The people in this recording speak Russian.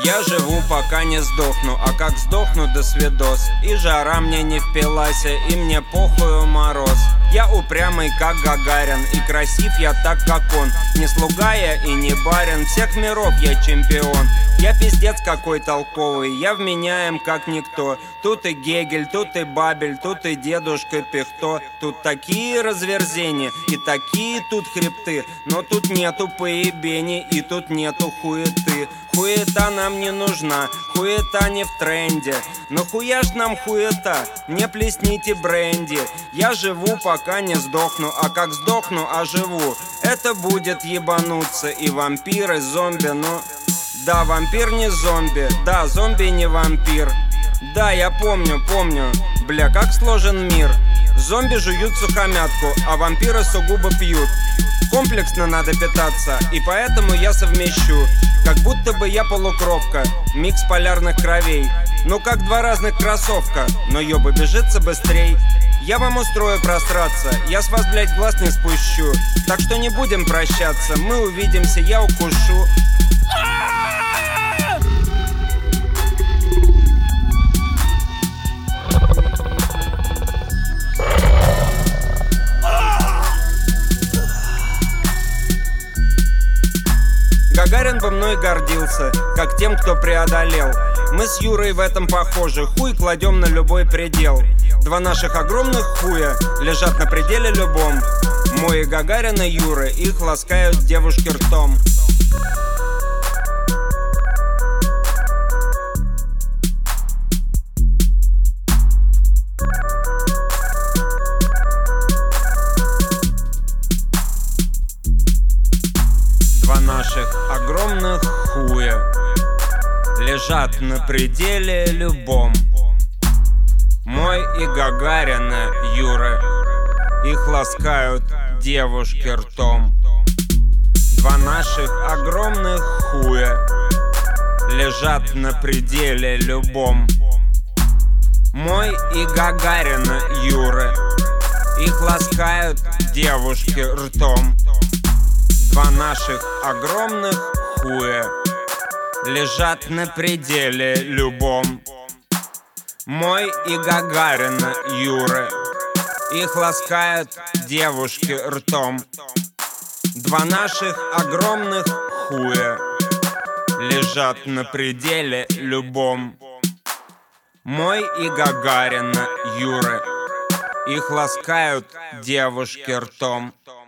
Я живу, пока не сдохну, а как сдохну, до свидос. И жара мне не впилась, и мне похую мороз. Я упрямый, как Гагарин, и красив я так, как он. Не слуга я и не барин, всех миров я чемпион. Я пиздец какой толковый, я вменяем как никто. Тут и Гегель, тут и Бабель, тут и дедушка Пихто. Тут такие разверзения и такие тут хребты. Но тут нету поебений и тут нету хуеты. Хуета нам не нужна, хуета не в тренде. Но хуя ж нам хуета, не плесните бренди. Я живу, пока не сдохну, а как сдохну, оживу. Это будет ебануться и вампир, и зомби, но... Да, вампир не зомби, да, зомби не вампир. Да, я помню, бля, как сложен мир. Зомби жуют сухомятку, а вампиры сугубо пьют. Комплексно надо питаться, и поэтому я совмещу. Как будто бы я полукровка, микс полярных кровей. Ну как два разных кроссовка, но ёба бежится быстрей. Я вам устрою просраться, я с вас, блядь, глаз не спущу. Так что не будем прощаться, мы увидимся, я укушу. Гагарин бы мной гордился, как тем, кто преодолел. Мы с Юрой в этом похожи, хуй кладем на любой предел. Два наших огромных хуя лежат на пределе любом. Мой и Гагарина Юры, их ласкают девушки ртом. Два наших огромных хуя лежат на пределе любом. Мой и Гагарина Юры, их ласкают девушки ртом. Два наших огромных хуя лежат на пределе любом. Мой и Гагарина Юры, их ласкают девушки ртом. Два наших огромных хуя лежат на пределе любом. Мой и Гагарина Юры, их ласкают девушки ртом. Два наших огромных хуя лежат на пределе любом. Мой и Гагарина Юры, их ласкают девушки ртом.